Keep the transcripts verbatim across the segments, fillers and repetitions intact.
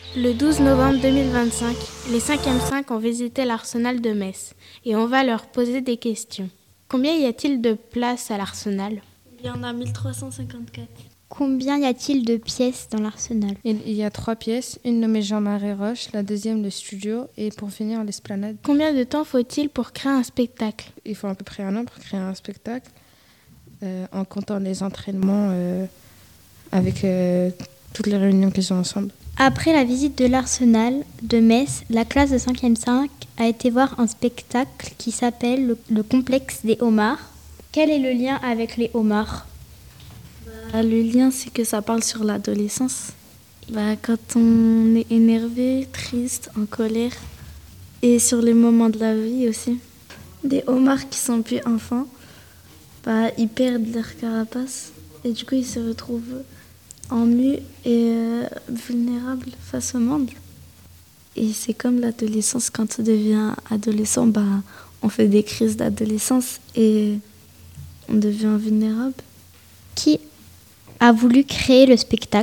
Le douze novembre deux mille vingt-cinq, les cinquième cinq ont visité l'Arsenal de Metz et on va leur poser des questions. Combien y a-t-il de places à l'Arsenal ? Il y en a mille trois cent cinquante-quatre. Combien y a-t-il de pièces dans l'Arsenal ? Il y a trois pièces, une nommée Jean-Marie Roche, la deuxième le studio et pour finir l'esplanade. Combien de temps faut-il pour créer un spectacle ? Il faut à peu près un an pour créer un spectacle, euh, en comptant les entraînements euh, avec euh, toutes les réunions qu'ils ont ensemble. Après la visite de l'Arsenal de Metz, la classe de cinquième cinq a été voir un spectacle qui s'appelle le, le complexe des homards. Quel est le lien avec les homards ? Bah, le lien, c'est que ça parle sur l'adolescence. Bah, quand on est énervé, triste, en colère, et sur les moments de la vie aussi. Des homards qui sont plus enfants, bah, ils perdent leur carapace et du coup ils se retrouvent en mu et euh, vulnérables face au monde. Et c'est comme l'adolescence, quand on devient adolescent, bah, on fait des crises d'adolescence et on devient vulnérable. Qui a voulu créer le spectacle ?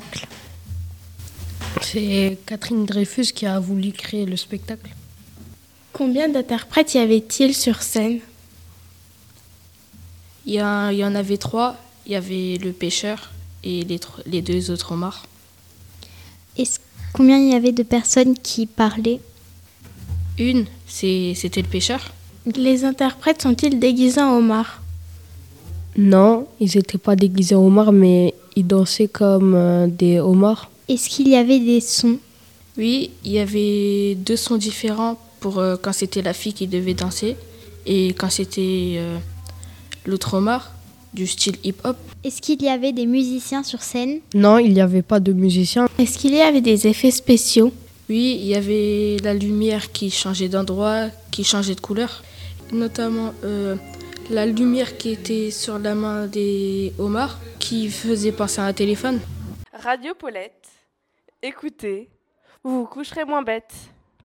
C'est Catherine Dreyfus qui a voulu créer le spectacle. Combien d'interprètes y avait-il sur scène ? Il y, a, il y en avait trois. Il y avait le pêcheur et les, les deux autres homards. Est-ce, combien il y avait de personnes qui parlaient ? Une, c'est, c'était le pêcheur. Les interprètes sont-ils déguisés en homards ? Non, ils n'étaient pas déguisés en homards, mais ils dansaient comme euh, des homards. Est-ce qu'il y avait des sons ? Oui, il y avait deux sons différents pour euh, quand c'était la fille qui devait danser et quand c'était euh, l'autre homard, du style hip-hop. Est-ce qu'il y avait des musiciens sur scène ? Non, il n'y avait pas de musiciens. Est-ce qu'il y avait des effets spéciaux ? Oui, il y avait la lumière qui changeait d'endroit, qui changeait de couleur. Notamment euh, la lumière qui était sur la main des homards, qui faisait penser à un téléphone. Radio Paulette, écoutez, vous vous coucherez moins bête.